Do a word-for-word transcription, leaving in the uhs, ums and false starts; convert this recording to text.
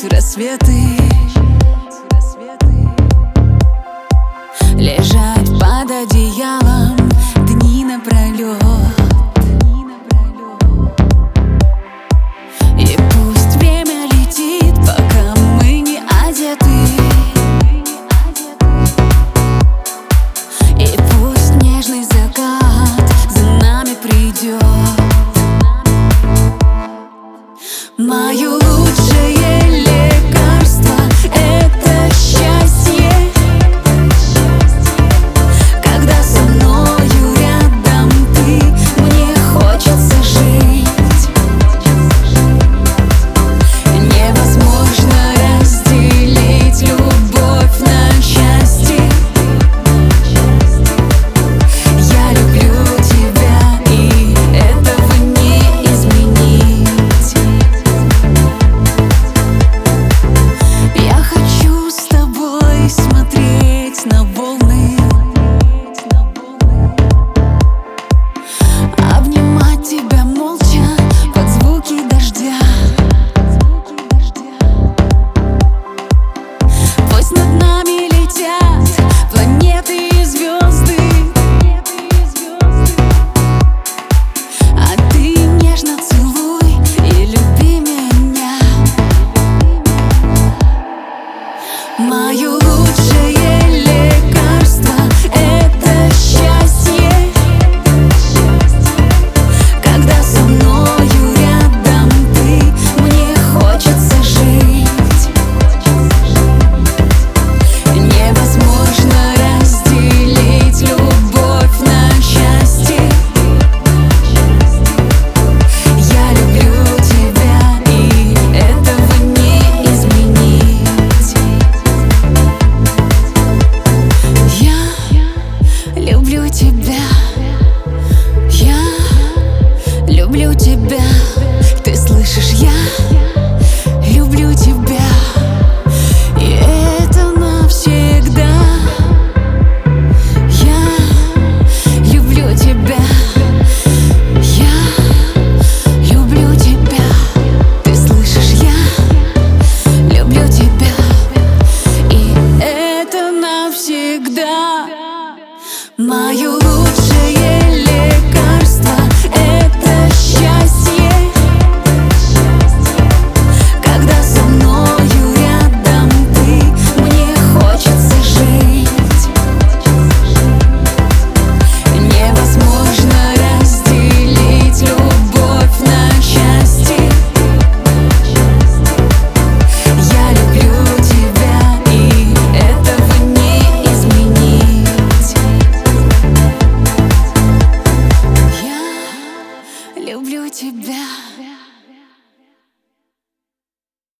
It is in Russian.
рассветы лежать под одеялом дни напролет. И пусть время летит, пока мы не одеты. И пусть нежный закат за нами придет. Мое лучшее лекарство — это счастье, когда со мною рядом ты, мне хочется жить. Невозможно разделить любовь на части. Я люблю тебя, и этого не изменить. Я хочу с тобой смотреть на волны, обнимать тебя молча под звуки дождя. Пусть над нами летят планеты и звезды, а ты нежно целуй и люби меня. Мое лучшее лекарство — это счастье, когда со мною рядом ты, мне хочется жить. Невозможно разделить любовь на части. Я люблю тебя, и этого не изменить. Я люблю тебя, я люблю тебя.